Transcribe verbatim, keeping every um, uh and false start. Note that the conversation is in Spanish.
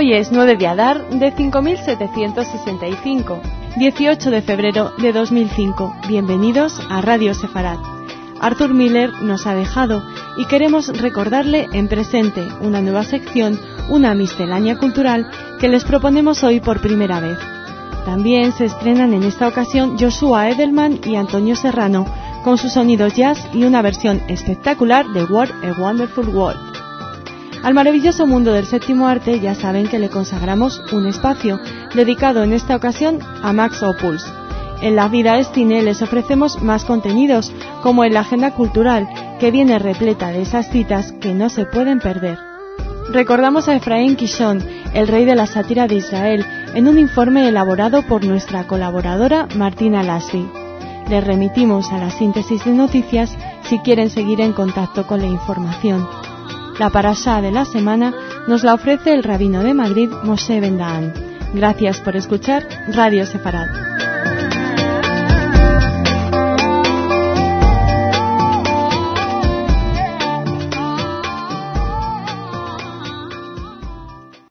Hoy es nueve de Adar de cinco mil setecientos sesenta y cinco, dieciocho de febrero de dos mil cinco. Bienvenidos a Radio Sefarad. Arthur Miller nos ha dejado y queremos recordarle en presente una nueva sección, una miscelánea cultural que les proponemos hoy por primera vez. También se estrenan en esta ocasión Joshua Edelman y Antonio Serrano con sus sonidos jazz y una versión espectacular de What a Wonderful World. Al maravilloso mundo del séptimo arte ya saben que le consagramos un espacio dedicado en esta ocasión a Max Ophüls. En La Vida es Cine les ofrecemos más contenidos, como en la agenda cultural, que viene repleta de esas citas que no se pueden perder. Recordamos a Efraín Kishon, el rey de la sátira de Israel, en un informe elaborado por nuestra colaboradora Martina Lasri. Les remitimos a la síntesis de noticias si quieren seguir en contacto con la información. La parashá de la semana nos la ofrece el rabino de Madrid, Moshe Ben Dahán. Gracias por escuchar Radio Sefarad.